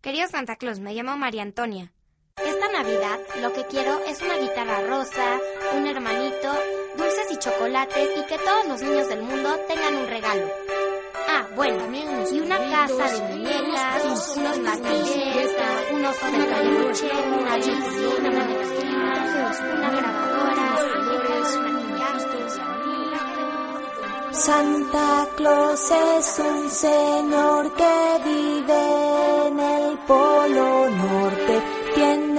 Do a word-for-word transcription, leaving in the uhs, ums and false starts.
Querido Santa Claus, me llamo María Antonia. Esta Navidad lo que quiero es una guitarra rosa, un hermanito, dulces y chocolates y que todos los niños del mundo tengan un regalo. Ah, bueno, y una casa de muñecas, unos martillos, un oso de peluche, una bicicleta, una mezquita, una grabadora, muñecas, maquillajes. Santa Claus es un señor que vive en el Polo Norte. Tiene